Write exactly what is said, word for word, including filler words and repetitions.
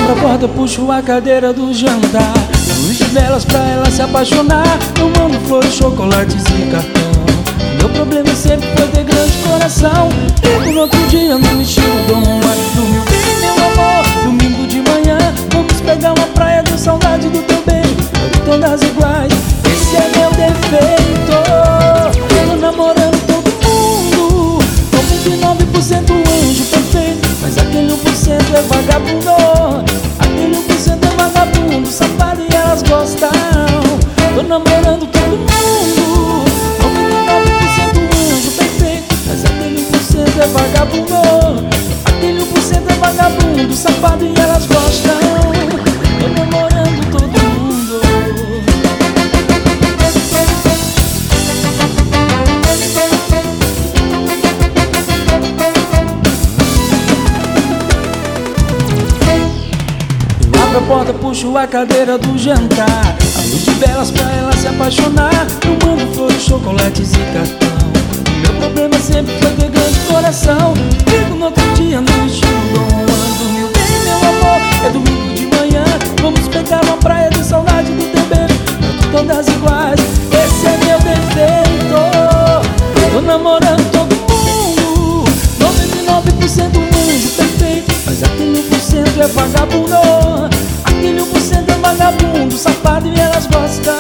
abro a porta, puxo a cadeira do jantar. Luz de velas pra ela se apaixonar. Eu mando flores, chocolates e cartão. Meu problema sempre foi ter grande coração. Ligo no outro dia no estilo Dom Juan. Dormiu bem, meu amor, domingo de manhã. Vamos pegar uma praia, deu saudade do teu beijo. Todas iguais, esse é meu defeito. Tô namorando todo mundo, noventa e nove por cento anjo perfeito. Mas aquele um por cento é vagabundo. Aquele um por cento é vagabundo, safado e elas gostam. Tô namorando todo mundo, noventa e nove por cento anjo perfeito. Mas aquele um por cento é vagabundo. Aquele um por cento é vagabundo, safado e elas gostam. Tô namorando todo mundo. Abro a porta, puxo a cadeira do jantar. A luz de velas pra ela se apaixonar. Eu mando flores, chocolates e cartão. Meu problema sempre foi ter grande coração. Ligo no outro dia no estilo Dom Juan. Dormiu bem, meu amor, é domingo de manhã. Vamos pegar uma praia de saudade do teu beijo. Eu tô todas iguais, esse é meu defeito. Tô namorando todo mundo, noventa e nove por cento anjo perfeito. Mas aquele um por cento é vagabundo. Aquele um por cento é vagabundo, safado e elas gostam.